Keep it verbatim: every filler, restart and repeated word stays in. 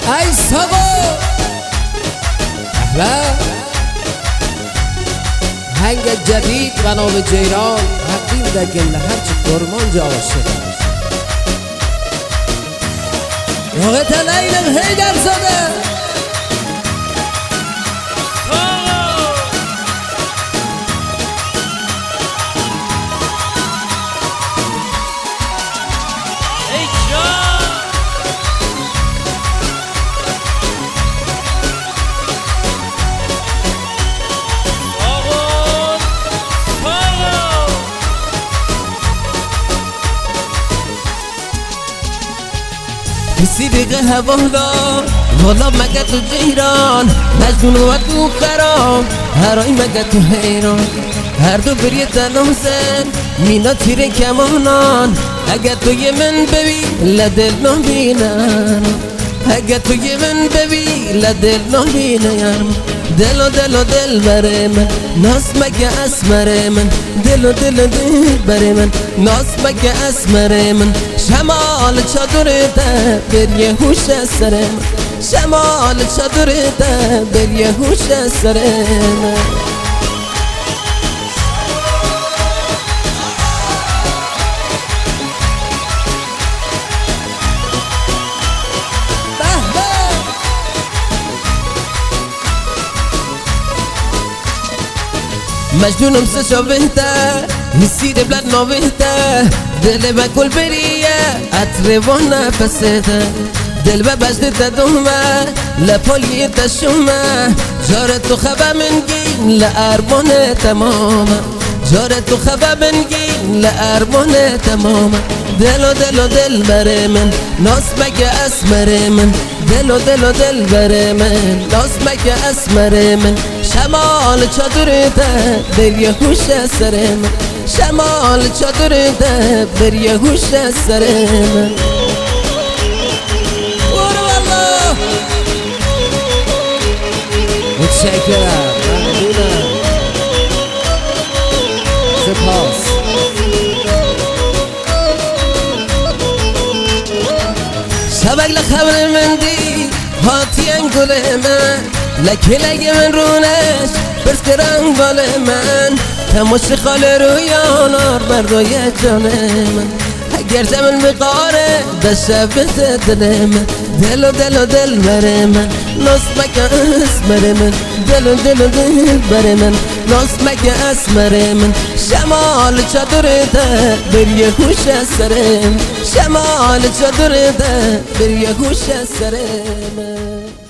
ای ساقو احباب هنگ جدید و نام جیران حقیم در گله هرچی درمان جا عاشق وقت لیلم هیدر زده سیدق هوالا والا مگه تو جیران مجنون و تو خرام هرای مگه تو حیران هر دو بری تنم زن مینا تیر کمانان اگه تو یه من ببی لدل نبینن اگه تو یه من ببی لدل نبینن دل و دل و دل بره من ناز مگه اسمره من دل و دل و دل بره من ناز مگه اسمره من شمال چادرته بر یه هوش سر من شمال چادرته بر یه هوش سر من مجنونم سشا بهته حسی بلد نوهته دل به کل بریه عطر و نفسته دل به بجد دومه لپالی تشومه جار تو خبه من گین لعربان تمامه جار تو خبه من گین لعربان تمامه دل و دل و دل بره من ناز مگه اسمره من دل و دل و دل بره من ناز مگه اسمره من شمال چادرته بر یه هوش سر من شمال چادرته بر یه هوش سر من برو والله متشکرم ممنونم سپاس شبک لخبر من دی هاتی انگل من لکه لگه من رونش برس کرن بال من تماش خال رویانار بردای جان من اگر زمین بقاره دشت دل من دل و دل و دل بره من ناز مگه اسمره من دل و دل و دل بره من ناز مگه اسمره من شمال چادرته بر یه هوش سر من شمال چادرته بر یه هوش سر من